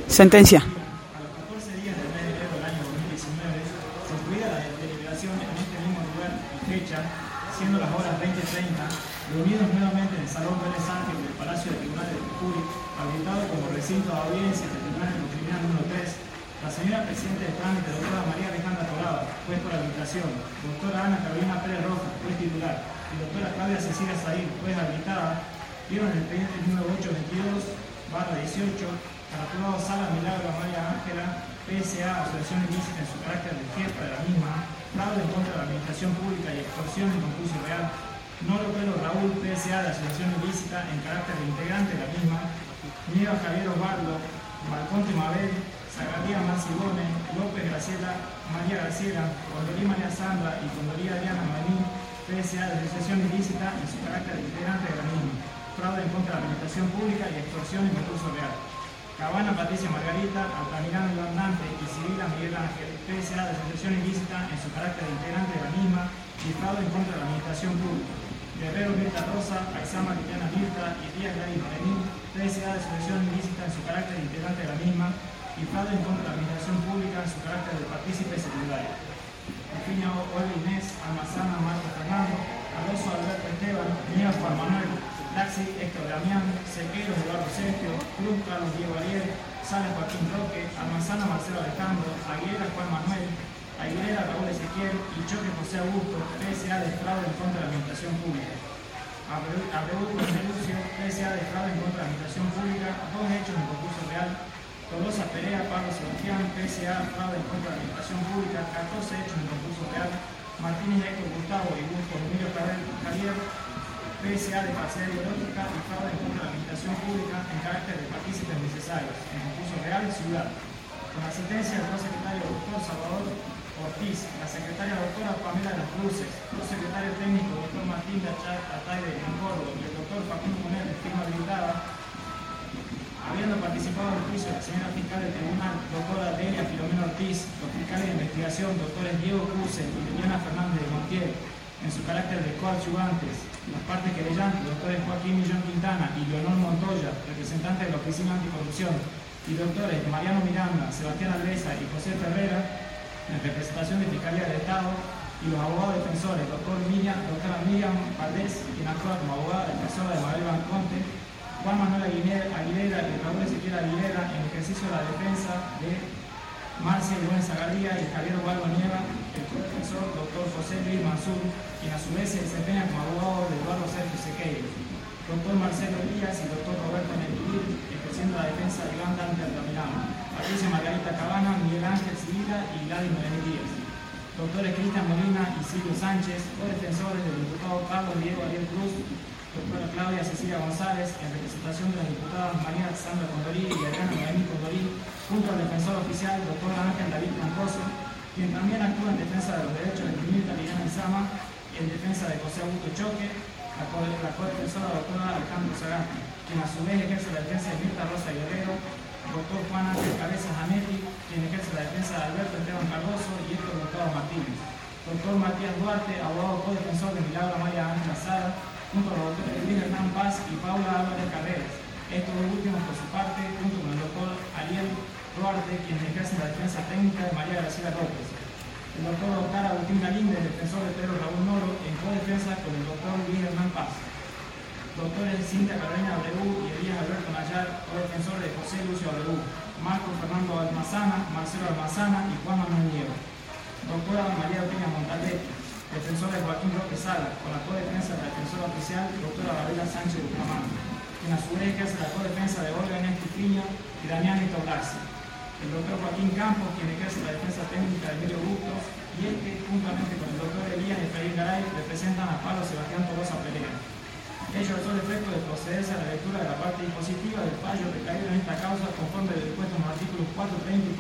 Sentencia. A los 14 días del mes de enero del año 2019, concluida la deliberación en este mismo lugar y fecha, siendo las horas 20:30, reunidos nuevamente en el Salón Vélez Ángel del Palacio de Tribunales de Jujuy, habilitado como recinto de audiencias del Tribunal Criminal número 3, la señora Presidenta de trámite, doctora María Alejandra Torrado, juez por habilitación, doctora Ana Carolina Pérez Rojas, juez titular, y doctora Claudia Cecilia Saín, juez habilitada, dieron el expediente número 822/18, calculado Sala Milagro María Ángela, PSA, asociación ilícita en su carácter de jefa de la misma, fraude en contra de la administración pública y extorsión en concurso real, Noro Pelo Raúl, PSA, de asociación ilícita en carácter de integrante de la misma, Nieva Javier Osvaldo, Balconte Mabel, Zacarías Marcibone, López Graciela, María Graciela, Condorí María Sandra y Condorí Adriana Manín, PSA, de asociación ilícita en su carácter de integrante de la misma, fraude en contra de la administración pública y extorsión en concurso real. Cabana Patricia Margarita, Altamirano Andante y Sibila Miguel Ángel, PSA, de asociación ilícita en su carácter de integrante de la misma y fraude en contra de la administración pública. Guerrero Mirta Rosa, Aizama Liliana Mirta y Díaz Gladys Marenil, PSA, de asociación ilícita en su carácter de integrante de la misma y fraude en contra de la administración pública en su carácter de partícipe secundario. Eugenia Olga Inés, Almazana Marco Fernando, Alonso Alberto Esteban, Nieva Juan Manuel, Taxi Héctor Damián, Sequeiro Eduardo Sergio, Cruz Carlos Diego Ariel, Sales Joaquín Roque, Almanzana Marcelo Alejandro, Aguilera Juan Manuel, Aguilera Raúl Ezequiel y Choque José Augusto, PSA, de fraude en contra de la administración pública. Abreu Lucio, PSA, de fraude en contra de la administración pública, 2 hechos en concurso real. Tolosa Perea, Pablo Sebastián, PSA, fraude en contra de la administración pública, 14 hechos en concurso real. Martínez Héctor Gustavo y Gusto Emilio Javier, PSA, de falsedad ideológica y fraude en contra de la administración pública en carácter de partícipes necesarios, en concurso real y ciudad. Con la sentencia del prosecretario doctor Salvador Ortiz, la secretaria doctora Pamela de las Cruces, prosecretario técnico doctor Martín Atayde en Córdoba y el doctor Facundo Munel, de firma habilitada, habiendo participado en el juicio la señora fiscal del tribunal, doctora Delia Filomena Ortiz, los fiscales de investigación, doctores Diego Cruce y Liliana Fernández de Montiel, en su carácter de coadyuvantes, las partes querellantes, doctores Joaquín Millón Quintana y Leonor Montoya, representantes de la Oficina Anticorrupción, y doctores Mariano Miranda, Sebastián Alvesa y José Ferrera, en representación de Fiscalía del Estado, y los abogados defensores, doctora Miriam Valdés, quien actúa como abogada defensora de Mabel Banconte, Juan Manuel Aguilera y Raúl Ezequiel Aguilera, en ejercicio de la defensa de Marcia Gómez Zagarría y Javier Osvaldo Nieva, el codefensor doctor José Luis Mansur, quien a su vez se desempeña como abogado de Eduardo Sergio Sequeiro, doctor Marcelo Díaz y doctor Roberto Nerudir, ejerciendo la defensa de Iván Dante Altamirano, Patricia Margarita Cabana, Miguel Ángel Civila y Gladys Noemí Díaz, doctores Cristian Molina y Silvio Sánchez, codefensores del diputado Carlos Diego Ariel Cruz, doctora Claudia Cecilia González, en representación de las diputadas María Sandra Condorí y Adriana Noemí Condorí, junto al defensor oficial, doctor Ángel David Troncoso, quien también actúa en defensa de los derechos de Mirta Liliana Izama, en defensa de José Augusto Choque, la codefensora doctora Alejandro Sagasti, quien a su vez ejerce la defensa de Mirta Rosa Guerrero, doctor Juan Ángel Cabezas Janetti, quien ejerce la defensa de Alberto Esteban Cardoso y Héctor Gustavo Martínez, doctor Matías Duarte, abogado codefensor de Milagro María Ángela Sara, junto a los doctores Luis Hernán Paz y Paula Álvarez Carreras. Estos dos últimos, por su parte, junto con el doctor Ariel Duarte, quien ejerce la defensa técnica de María Graciela López. El doctor Oscar Agustín Galíndez, defensor de Pedro Raúl Noro, en codefensa con el doctor Luis Hernán Paz. Doctores Cintia Carolina Abreu y Elías Alberto Nayar, codefensor de José Lucio Abreu. Marco Fernando Almazana, Marcelo Almazana y Juan Manuel Nieva. Doctora María Eugenia Montaldetti, defensor de Joaquín Roque Sala, con la codefensa de la defensora oficial, doctora Gabriela Sánchez Bucamán, quien a su vez ejerce la codefensa de Olga Inés Piña y Damián Nito Blasi. El doctor Joaquín Campos, quien ejerce la defensa técnica de Emilio Bustos, y el que, juntamente con el doctor Elías Efraín Garay, representan a Pablo Sebastián Tolosa Perea. Ello a todo efecto de procederse a la lectura de la parte dispositiva del fallo recaído en esta causa conforme de dispuesto en los artículos 430 y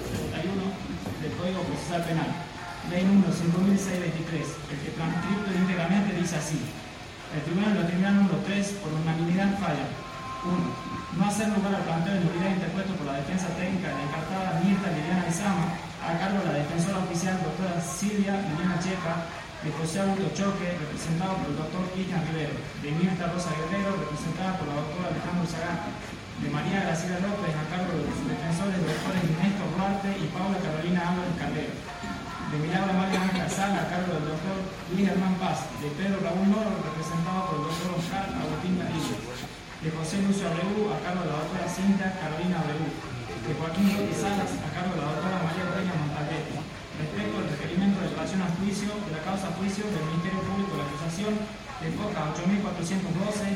431 del Código Procesal Penal. Ley número 5623, el que transcrito íntegramente dice así: el Tribunal número 3, por unanimidad falla. 1. No hacer lugar al planteo de nulidad interpuesto por la defensa técnica de la encartada Mirta Liliana Izama, a cargo de la defensora oficial doctora Silvia Liliana Checa, de José Augusto Choque, representado por el doctor Cristian Rivero, de Mirta Rosa Guerrero, representada por la doctora Alejandro Sagasti, de María Graciela López, a cargo de su defensor Carrera. De Milagro María Ángela Sala, a cargo del doctor Luis Hernán Paz. De Pedro Raúl Moro, representado por el doctor Oscar Agustín Carrillo. De José Lucio Abreu, a cargo de la doctora Cinta Carolina Abreu. De Joaquín López Salas, a cargo de la doctora María Eugenia Montalbete. Respecto al requerimiento de elevación a juicio de la causa a juicio del Ministerio Público de la Acusación, de FOCA 8412,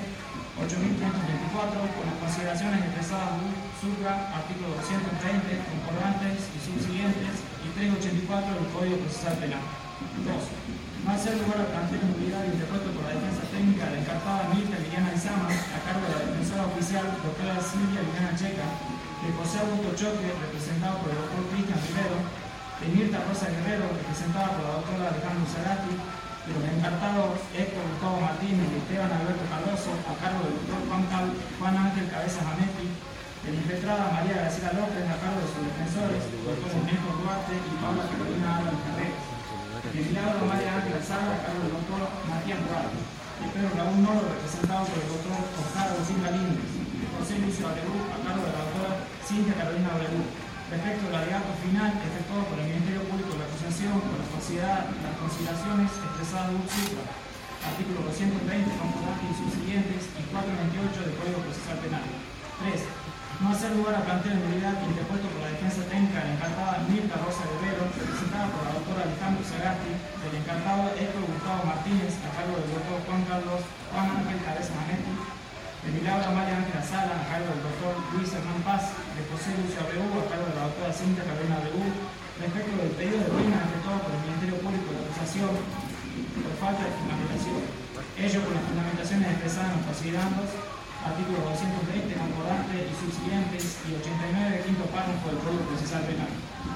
8524, con las consideraciones expresadas subra, artículo 220, concordantes y subsiguientes, y 384 del Código Procesal Penal. 2. No hacer lugar al planteo de nulidad interpuesto por la defensa técnica de la encartada Mirta Liliana Izama, a cargo de la defensora oficial doctora Silvia Liliana Checa, de José Augusto Choque, representado por el doctor Cristian Rivero, de Mirta Rosa Guerrero, representada por la doctora Alejandro Zagasti, de los encartados Héctor Gustavo Martínez y Esteban Alberto Cardoso, a cargo del doctor Juan Ángel Cabezas Ametti, de la impetrada María Graciela López, a cargo de sus defensores, doctor Ernesto Duarte y Paula Carolina Álvarez Carreras. De Milagro María Ángela Sala, a cargo del doctor Matías Duarte. De Pedro Raúl Moro, representado por el doctor Oscar Agustín Galíndez. De José Lucio Abreu, a cargo de la doctora Cinta Carolina Abreu. Respecto al alegato final efectuado por el Ministerio Público de la Acusación por la las consideraciones expresadas de supra, artículo 220, concordantes y subsiguientes, y 428 del Código Procesal Penal. 3. No hacer lugar a planteo de nulidad interpuesto por la defensa técnica de la encartada Mirta Rosa Guerrero, representada por la doctora Alejandro Zagasti, del encartado Héctor Gustavo Martínez, a cargo del doctor Juan Ángel Cabezas Ametti, de Milagro María Ángela Sala, a cargo del doctor Luis Hernán Paz, de José Lucio Abreu, a cargo de la doctora Cinta Carolina Abreu, respecto del pedido de ruina efectuado por el Ministerio Público de la Acusación por falta de fundamentación. Ello por las fundamentaciones expresadas en los considerandos, artículo 220, concordante y subsiguientes, y 89, quinto párrafo del Código Procesal Penal.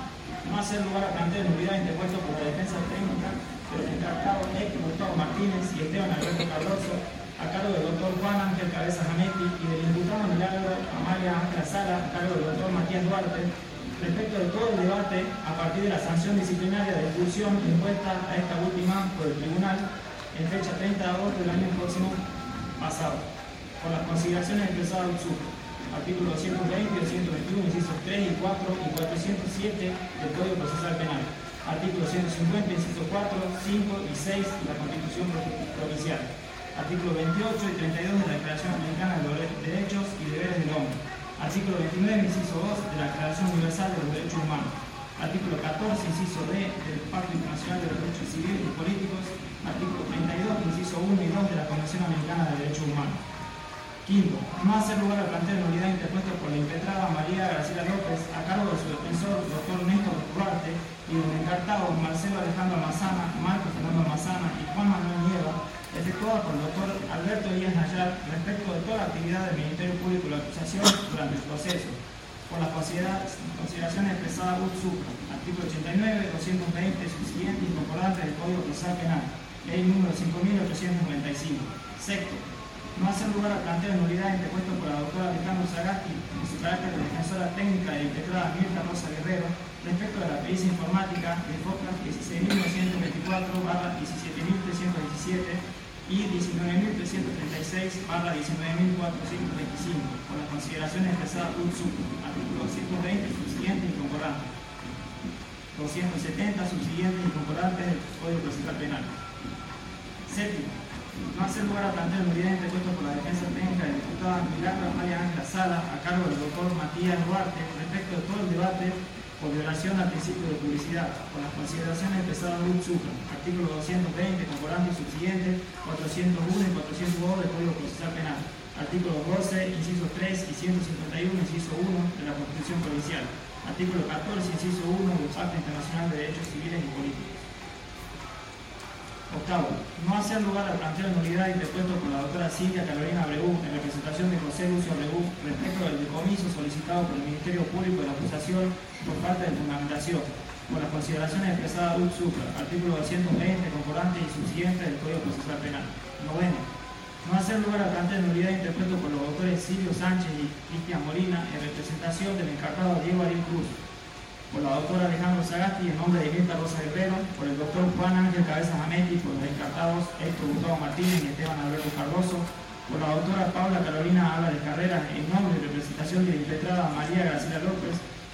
No hacer lugar a planteo de nulidad interpuesto por la defensa técnica de los encartados Héctor Gustavo Martínez y Esteban Alberto Cardoso, a cargo del doctor Juan Ángel Cabezas Ametti, y del imputado Milagro Amalia Ángela Sala, a cargo del doctor Matías Duarte, respecto de todo el debate a partir de la sanción disciplinaria de expulsión impuesta a esta última por el tribunal en fecha 30 de agosto del año próximo pasado, por las consideraciones expresadas en su artículo 220, 221, incisos 3 y 4 y 407 del Código Procesal Penal, artículo 150, incisos 4, 5 y 6 de la Constitución Provincial, artículo 28 y 32 de la Declaración Americana de los Derechos y Deberes del Hombre, artículo 29, inciso 2 de la Declaración Universal de los Derechos Humanos, artículo 14, inciso D del Pacto Internacional de los Derechos Civiles y Políticos, artículo 32, inciso 1 y 2 de la Convención Americana de Derechos Humanos. Quinto, no hacer lugar al planteo de nulidad interpuesto por la impetrada María Graciela López, a cargo de su defensor, doctor Néstor Duarte, y los encartados Marcelo Alejandro Almazana, Marco Fernando Almazana y Juan Manuel Nieva, efectuada por el doctor Alberto Díaz Nayar, respecto de toda la actividad del Ministerio Público de la Acusación durante el proceso, por las consideraciones expresadas ut supra, artículo 89, 220, subsiguiente y concordante del Código Procesal Penal, ley número 5895. Sexto, no hacer lugar al planteo de nulidad interpuesto por la doctora Alejandro Zagasti, en su carácter de defensora técnica de la impetrada Mirta Rosa Guerrero, respecto de la pericia informática de FOCA 16.924/17.317 y 19.336/19.425, por las consideraciones expresadas ut supra, artículo 220, subsiguiente y concordante, 270, subsiguientes y concordantes del Código Procesal Penal. Séptimo, no hacer lugar a planteo de nulidad interpuesto por la defensa técnica de la diputada Milagro María Ángela Sala, a cargo del doctor Matías Duarte, respecto de todo el debate por violación al principio de publicidad, por las consideraciones expresadas en supra, artículo 220, concordante y subsiguiente, 401 y 402 del Código Procesal Penal, artículo 12, inciso 3 y 151, inciso 1 de la Constitución Provincial, artículo 14, inciso 1 del Pacto Internacional de Derechos Civiles y Políticos. Octavo, no hacer lugar al planteo de nulidad interpuesto por la doctora Cinta Carolina Abreu en representación de José Lucio Abreu respecto del decomiso solicitado por el Ministerio Público de la Acusación por falta de fundamentación, por las consideraciones expresadas ut supra, artículo 220, concordante y subsiguiente del Código Procesal Penal. Noveno, no hacer lugar al planteo de nulidad interpuesto por los doctores Silvio Sánchez y Cristian Molina en representación del encargado Diego Ariel Cruz, por la doctora Alejandro Zagasti en nombre de Mirta Rosa Guerrero, por el doctor Juan Ángel Cabezas Ametti, por los encartados Héctor Gustavo Martínez y Esteban Alberto Cardoso, por la doctora Paula Carolina Álvarez Carreras en nombre y representación de la impetrada María Graciela López,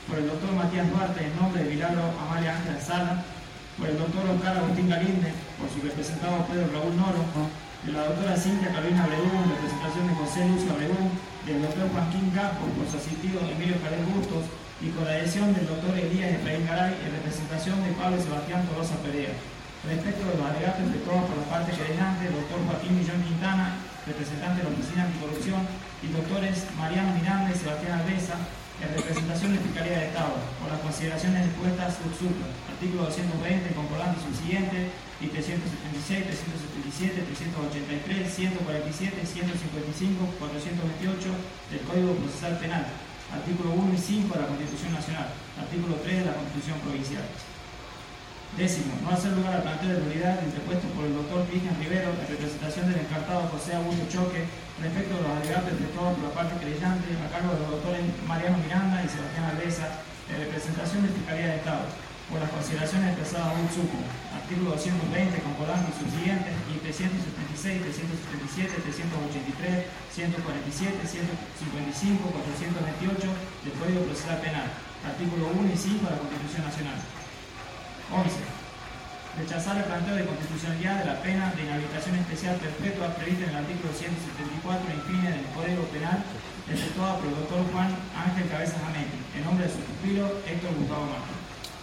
por el doctor Matías Duarte en nombre de Milagro Amalia Ángela Sala, por el doctor Oscar Agustín Galinde, por su representado Pedro Raúl Noro, de la doctora Cintia Carolina Abreu, en representación de José Lucio Abreu, del doctor Joaquín Gasco, por su asistido Emilio Jared Bustos, y con la adhesión del doctor Elías Efraín Garay, en representación de Pablo Sebastián Tolosa Pereira. Respecto de los alegatos efectuados por la parte querellante, el doctor Joaquín Millón Quintana, representante de la Oficina Anticorrupción, y doctores Mariano Miranda y Sebastián Albeza, en representación de Fiscalía de Estado, por las consideraciones expuestas subsupra, artículo 220, concordante y subsiguiente, y 376, 377, 383, 147, 155, 428 del Código Procesal Penal, artículo 1 y 5 de la Constitución Nacional, artículo 3 de la Constitución Provincial. Décimo, no hacer lugar al planteo de nulidad interpuesto por el doctor Cristian Rivero en representación del encartado José Augusto Choque respecto de los alegatos efectuados por la parte creyente a cargo de los doctores Mariano Miranda y Sebastián Albeza en representación de Fiscalía de Estado por las consideraciones expresadas a un supo, artículo 220, concordante y subsiguientes, y 376, 377, 383, 147, 155, 428 del Código Procesal Penal, artículo 1 y 5 de la Constitución Nacional. 11. Rechazar el planteo de constitucionalidad de la pena de inhabilitación especial perpetua prevista en el artículo 174 infine del Código Penal, efectuada por el doctor Juan Ángel Cabezas Ametti, en nombre de su pupilo Héctor Gustavo Martín.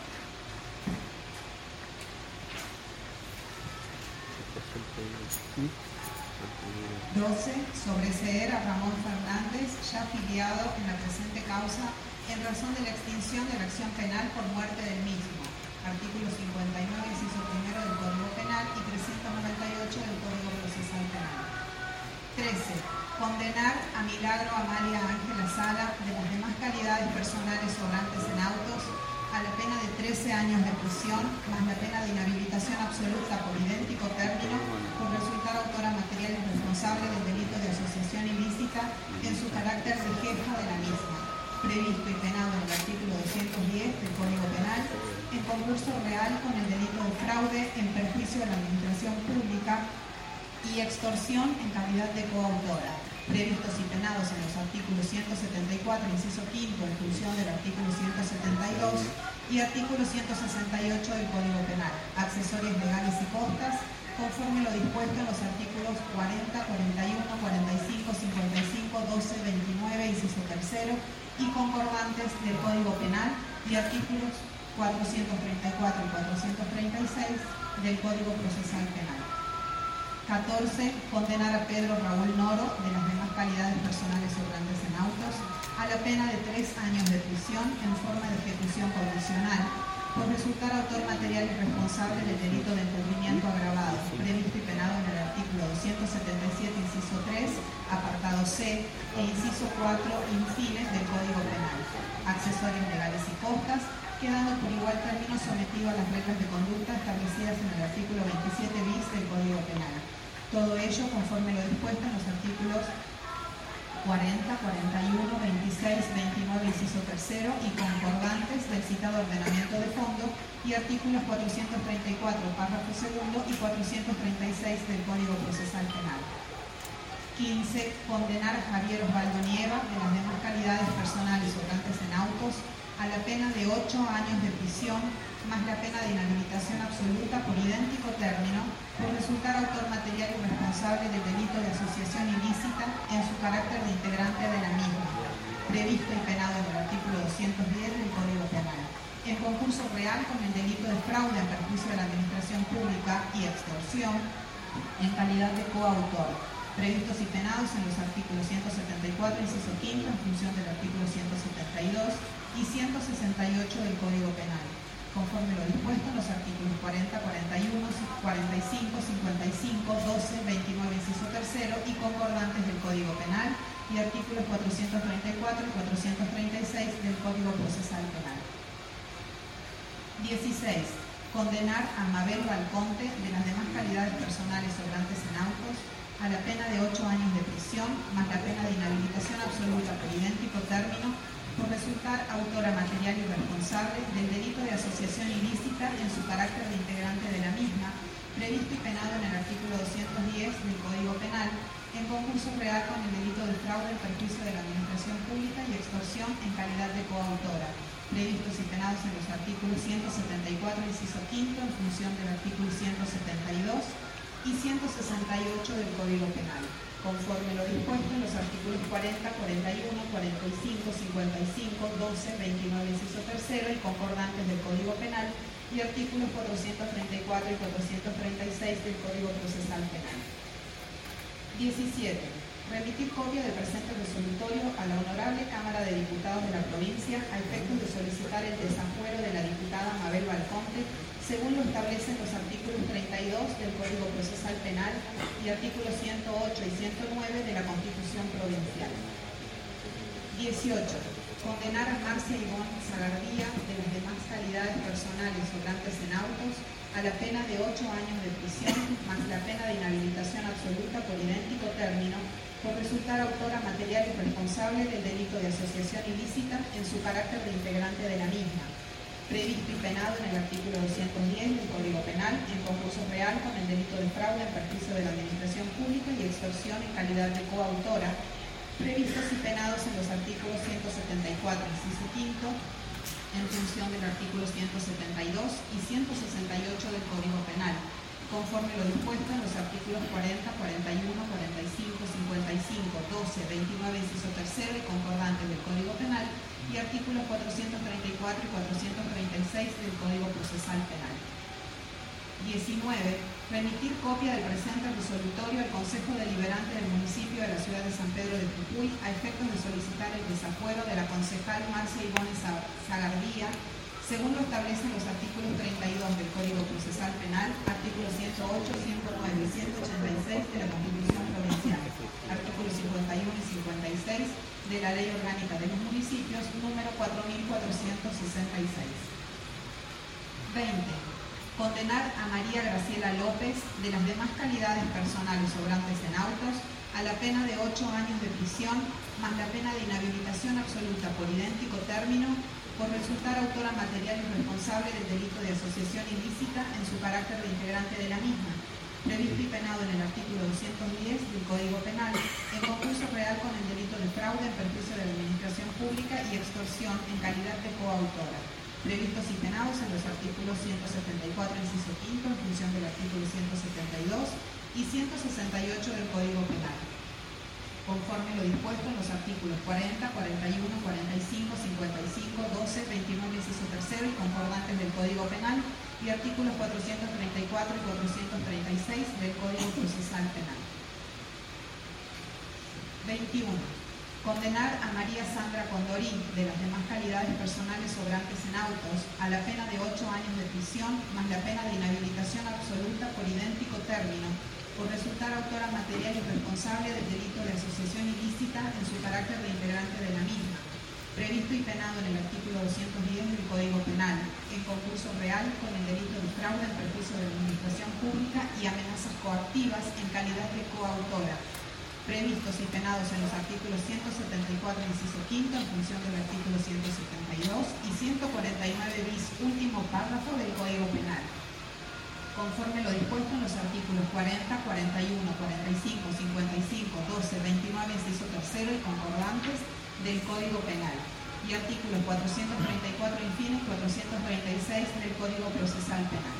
12. Sobreseer a Ramón Fernández, ya afiliado en la presente causa, en razón de la extinción de la acción penal por muerte del mismo. Artículo 59, inciso primero del Código Penal y 398 del Código Procesal Penal. 13. Condenar a Milagro Amalia Ángela Sala, de las demás calidades personales sobrantes en autos, a la pena de 13 años de prisión, más la pena de inhabilitación absoluta por idéntico término, por resultar autora material y responsable del delito de asociación ilícita en su carácter de jefa de la misma, previsto y penado en el artículo 210 del Código Penal, en concurso real con el delito de fraude en perjuicio de la administración pública y extorsión en calidad de coautora, previstos y penados en los artículos 174, inciso quinto, en función del artículo 172 y artículo 168 del Código Penal, accesorias legales y costas, conforme lo dispuesto en los artículos 40, 41, 45, 55, 12, 29, inciso tercero y concordantes del Código Penal y artículos 434 y 436 del Código Procesal Penal. 14. Condenar a Pedro Raúl Noro, de las demás calidades personales sobrantes en autos, a la pena de 3 años de prisión en forma de ejecución condicional por resultar autor material y responsable del delito de encubrimiento agravado, previsto y penado en el artículo 277, inciso 3, apartado C, e inciso 4, infines del Código Penal, accesorios legales y costas, quedando por igual término sometido a las reglas de conducta establecidas en el artículo 27 bis del Código Penal. Todo ello conforme lo dispuesto en los artículos 40, 41, 26, 29, inciso tercero y concordantes del citado ordenamiento de fondo y artículos 434, párrafo segundo y 436 del Código Procesal Penal. 15. Condenar a Javier Osvaldo Nieva, de las demás calidades personales sobrantes en autos, a la pena de 8 años de prisión, más la pena de inhabilitación absoluta por idéntico término, por resultar autor material y responsable del delito de asociación ilícita en su carácter de integrante de la misma, previsto y penado en el artículo 210 del Código Penal, en concurso real con el delito de fraude en perjuicio de la administración pública y extorsión en calidad de coautor, previstos y penados en los artículos 174, inciso quinto, en función del artículo 172 y 168 del Código Penal, conforme lo dispuesto en los artículos 40, 41, 45, 55, 12, 29, inciso tercero y concordantes del Código Penal y artículos 434 y 436 del Código Procesal Penal. 16. Condenar a Mabel Balconte, de las demás calidades personales sobrantes en autos, a la pena de 8 años de prisión, más la pena de inhabilitación absoluta por idéntico término, por resultar autora material y responsable del delito de asociación ilícita en su carácter de integrante de la misma, previsto y penado en el artículo 210 del Código Penal, en concurso real con el delito de fraude en perjuicio de la administración pública y extorsión en calidad de coautora, previsto previstos y penados en los artículos 174, inciso quinto, en función del artículo 172 y 168 del Código Penal, conforme lo dispuesto en los artículos 40, 41, 45, 55, 12, 29, inciso tercero y concordantes del Código Penal y artículos 434 y 436 del Código Procesal Penal. 17. Remitir copia del presente resolutorio a la Honorable Cámara de Diputados de la provincia a efectos de solicitar el desafuero de la diputada Mabel Balconte, según lo establecen los artículos 32 del Código Procesal Penal y artículos 108 y 109 de la Constitución Provincial. 18. Condenar a Marcia Ivonne Zagardía, de las demás calidades personales sobrantes en autos, a la pena de 8 años de prisión, más la pena de inhabilitación absoluta por idéntico término, por resultar autora material y responsable del delito de asociación ilícita en su carácter de integrante de la misma, previsto y penado en el artículo 210 del Código Penal, en concurso real con el delito de fraude en perjuicio de la administración pública y extorsión en calidad de coautora, previstos y penados en los artículos 174, inciso quinto, en función del artículo 172 y 168 del Código Penal, conforme lo dispuesto en los artículos 40, 41, 45, 55, 12, 29, inciso tercero y concordantes del Código Penal y artículos 434 y 436 del Código Procesal Penal. 19. Remitir copia del presente resolutorio al Consejo Deliberante del municipio de la ciudad de San Pedro de Jujuy a efectos de solicitar el desafuero de la concejal Marcia Ivonne Zagardía, según lo establecen los artículos 32 del Código Procesal Penal, artículos 108, 109 y 186 de la Constitución Provincial, artículos 51 y 56 de la Ley Orgánica de los Municipios, número 4466. 20. Condenar a María Graciela López, de las demás calidades personales sobrantes en autos, a la pena de 8 años de prisión, más la pena de inhabilitación absoluta por idéntico término, por resultar autora material y responsable del delito de asociación ilícita en su carácter de integrante de la misma, previsto y penado en el artículo 210 del Código Penal, en concurso real con el delito de fraude en perjuicio de la administración pública y extorsión en calidad de coautora, previstos y penados en los artículos 174, inciso quinto, en función del artículo 172 y 168 del Código Penal, conforme lo dispuesto en los artículos 40, 41, 45, 55, 12, 29, inciso tercero y concordantes del Código Penal y artículos 434 y 436 del Código Procesal Penal. 21. Condenar a María Sandra Condorí, de las demás calidades personales sobrantes en autos, a la pena de 8 años de prisión, más la pena de inhabilitación absoluta por idéntico término, por resultar autora material y responsable del delito de asociación ilícita en su carácter de integrante de la misma, previsto y penado en el artículo 210 del Código Penal, en concurso real con el delito de fraude en perjuicio de la administración pública y amenazas coactivas en calidad de coautora, previstos y penados en los artículos 174, inciso quinto, en función del artículo 172 y 149 bis, último párrafo del Código Penal, conforme lo dispuesto en los artículos 40, 41, 45, 55, 12, 29, inciso tercero y concordantes del Código Penal y artículos 434 infine y 436 del Código Procesal Penal.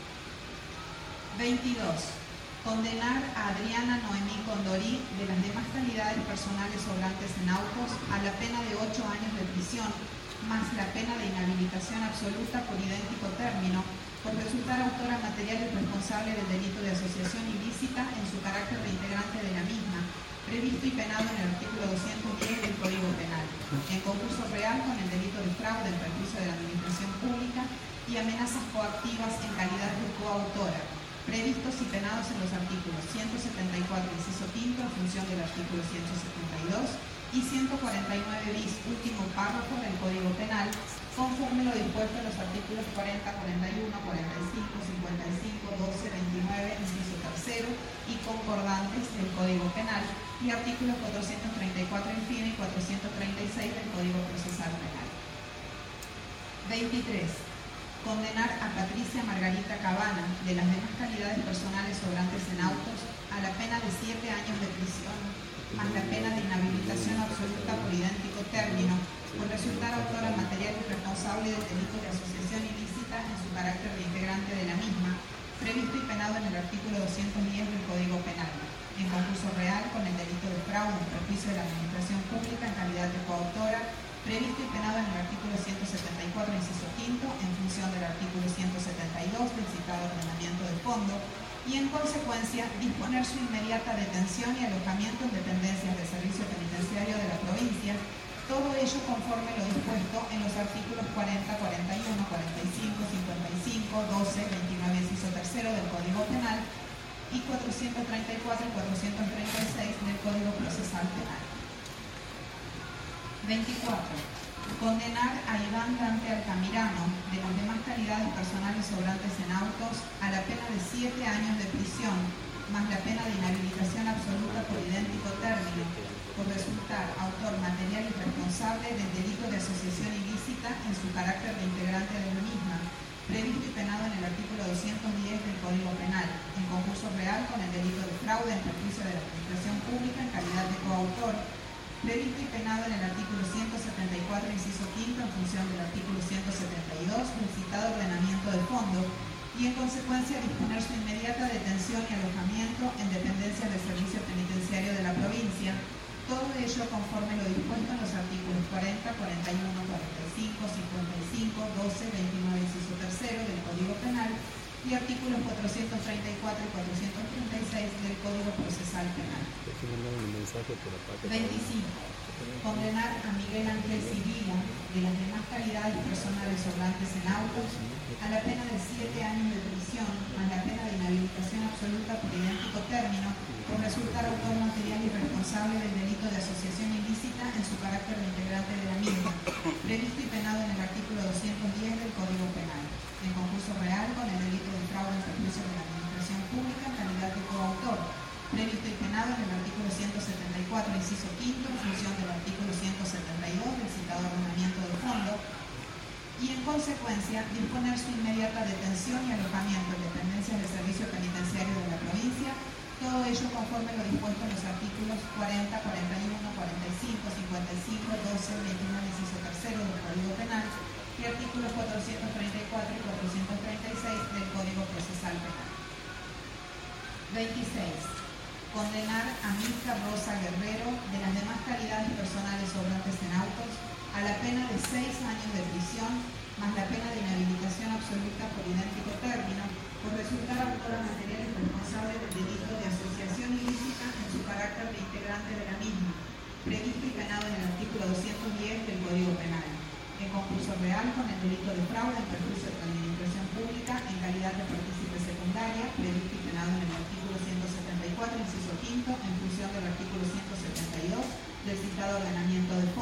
22. Condenar a Adriana Noemí Condorí, de las demás calidades personales sobrantes en autos, a la pena de 8 años de prisión, más la pena de inhabilitación absoluta por idéntico término, por resultar autora material y responsable del delito de asociación ilícita en su carácter de integrante de la misma, previsto y penado en el artículo 210 del Código Penal, en concurso real con el delito de fraude en perjuicio de la administración pública y amenazas coactivas en calidad de coautora, previstos y penados en los artículos 174, inciso quinto, en función del artículo 172 y 149 bis, último párrafo del Código Penal, conforme lo dispuesto en los artículos 40, 41, 45, 55, 12, 29, inciso tercero y concordantes del Código Penal y artículos 434 infine y 436 del Código Procesal Penal. 23. Condenar a Patricia Margarita Cabana, de las demás calidades personales sobrantes en autos, a la pena de 7 años de prisión, más la pena de inhabilitación absoluta por idéntico término, por resultar autora material y responsable penado en el artículo 210 del Código Penal, en concurso real con el delito de fraude en perjuicio de la administración pública en calidad de coautora, previsto y penado en el artículo 174, inciso quinto, en función del artículo 172 del citado ordenamiento de fondo, y en consecuencia disponer su inmediata detención y alojamiento en dependencias del servicio penitenciario de la provincia, todo ello conforme lo dispuesto en los artículos 40, 41, 45, 55, 12, 29, inciso tercero del Código Penal y 434 y 436 del Código Procesal Penal. 24. Condenar a Iván Dante Altamirano, de las demás calidades personales sobrantes en autos, a la pena de 7 años de prisión, más la pena de inhabilitación absoluta por idéntico término, por resultar autor material y responsable del delito de asociación ilícita en su carácter de integrante de la misma, previsto y penado en el artículo 210 del Código Penal, en concurso real con el delito de fraude en perjuicio de la administración pública en calidad de coautor, previsto y penado en el artículo 174, inciso quinto, en función del artículo 172 del citado ordenamiento de fondo, y en consecuencia disponer su inmediata detención y alojamiento en dependencias del servicio penitenciario de la provincia, todo ello conforme lo dispuesto en los artículos 40, 41, 45, 55, 12, 29, inciso tercero del Código Penal y artículos 434 y 436 del Código Procesal Penal. 25. Condenar a Miguel Ángel Sibila, de las demás calidades personales sobrantes en autos, a la pena de 7 años de prisión, más la pena de inhabilitación absoluta por idéntico término, por resultar autor material y responsable del delito de asociación ilícita en su carácter de integrante de la misma, previsto y penado en el artículo 210 del Código Penal, en concurso real con el delito de fraude en perjuicio de la administración pública en calidad de coautor, previsto y penado en el artículo 174, inciso quinto, en función del artículo 172 del citado ordenamiento de fondo, y en consecuencia disponer su inmediata detención y alojamiento en dependencias del servicio penitenciario de la provincia, todo ello conforme lo dispuesto en los artículos 40, 41, 45, 55, 12, 29, inciso tercero del Código Penal y artículos 434 y 436 del Código Procesal Penal. 26. Condenar a Milka Rosa Guerrero, de las demás calidades personales sobrantes en autos, a la pena de 6 años de prisión, más la pena de inhabilitación absoluta por idéntico término, por resultar autora material y responsable del delito de asociación ilícita en su carácter de integrante de la misma, previsto y penado en el artículo 210 del Código Penal, en concurso real con el delito de fraude en perjuicio de la administración pública en calidad de partícipe secundaria, previsto y penado en el artículo 174, inciso quinto, en función del artículo 172 del citado ordenamiento de